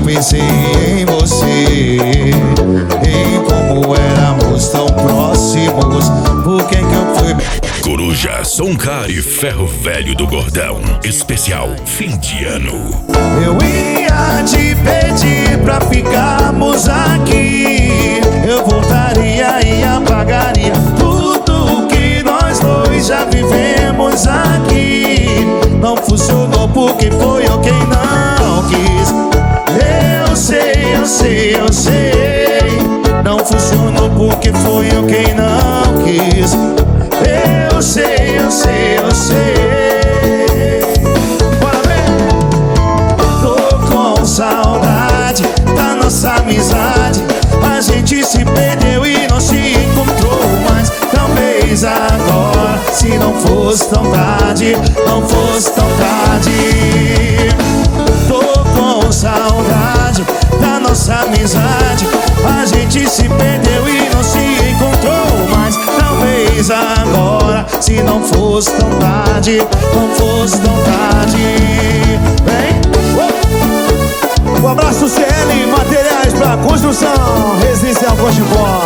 pensei em você, em como éramos tão próximos. Por que eu fui? Coruja, Soncar e Ferro Velho do Gordão. Especial fim de ano. Eu ia te pedir pra ficarmos aqui. Eu voltaria e apagaria tudo que nós dois já vivemos aqui. Não funcionou porque foi eu quem não quis. Eu sei, eu sei, eu sei. Não funcionou porque foi eu quem não quis. Eu sei, eu sei, eu sei. Bora ver! Tô com saudade da nossa amizade. A gente se perdeu e não se encontrou mais. Talvez agora, se não fosse tão tarde, não fosse tão tarde. Tô com saudade da nossa amizade. A gente se perdeu e não se encontrou mais. Talvez agora, se não fosse tão tarde, não fosse tão tarde. Vem! Um abraço CL, materiais pra construção, residencial Cochipó.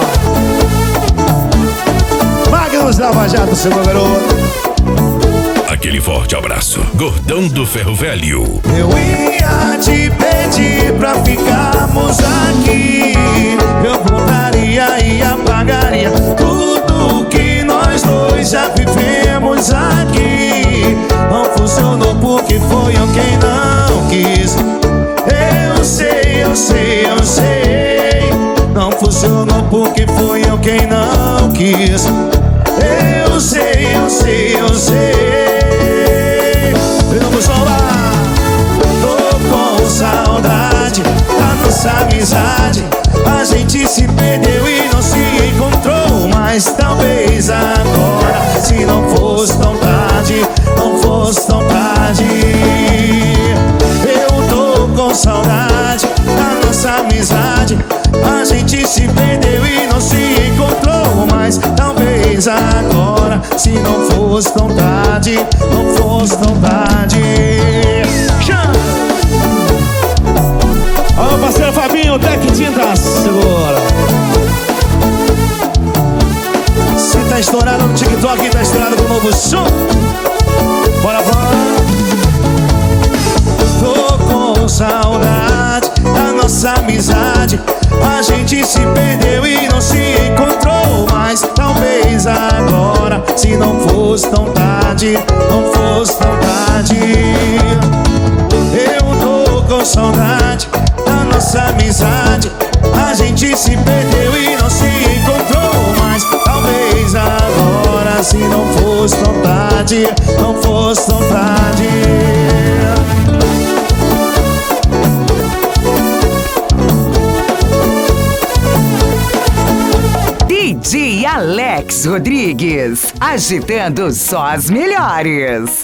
Magnus Lava Jato, seu garoto. Aquele forte abraço. Gordão do Ferro Velho. Eu ia te pedir pra ficarmos aqui. Eu voltaria e apagaria tudo que nós dois já vivemos aqui. Não funcionou porque foi eu quem não quis. Eu sei, eu sei, eu sei. Não funcionou porque foi eu quem não quis. Eu sei, eu sei, eu sei. Vamos falar. Tô com saudade da nossa amizade. A gente se perdeu e não se encontrou mais. Talvez agora, se não fosse tão tarde, não fosse tão tarde. Eu tô com saudade da nossa amizade. A gente se perdeu e não se encontrou mais. Talvez agora, se não fosse tão tarde, não fosse tão tarde. Alô, parceiro Fabinho, Tec Tintas, segura. Se tá estourado no TikTok, tá estourado com o novo som. Bora, bora. Tô com saudade da nossa amizade. A gente se perdeu e não se encontrou mais. Talvez agora, se não fosse tão tarde, não fosse tão tarde. Eu tô com saudade da nossa amizade. A gente se perdeu e não se encontrou mais. Talvez agora, se não fosse tão tarde, não fosse tão tarde. DJ Alex Rodrigues, agitando só as melhores.